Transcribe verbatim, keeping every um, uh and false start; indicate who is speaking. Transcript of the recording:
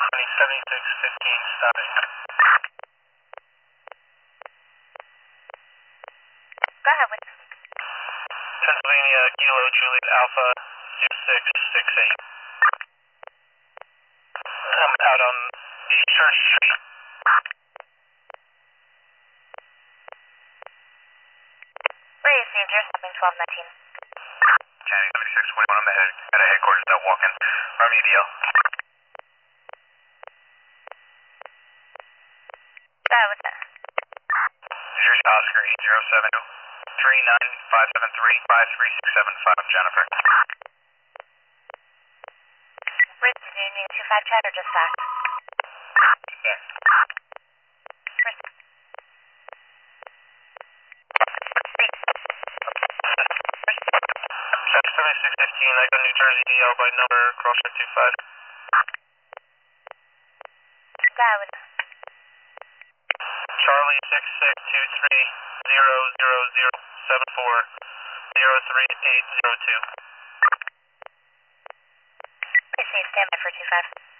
Speaker 1: seventy-six fifteen, stopping.
Speaker 2: Go ahead with
Speaker 1: Pennsylvania, Kilo, Juliet, Alpha, two six six eight. I'm out on East Church Street.
Speaker 2: Where is the address? Something twelve nineteen.
Speaker 1: County seventy-six twenty-one, I'm ahead, at a headquarters at Walken. Army D L.
Speaker 2: Go ahead with that.
Speaker 1: New Jersey Oscar eight zero seven two three nine five seven three five three six seven five, Jennifer.
Speaker 2: Where's the Union two five chat or just fax?
Speaker 1: Fax.
Speaker 2: Where's the
Speaker 1: seventy-six fifteen, I got New Jersey D L by number, crossroad two five.
Speaker 2: Go ahead with that.
Speaker 1: Charlie six six two three zero zero zero seven four zero three eight zero two.
Speaker 2: Please see standby for two five.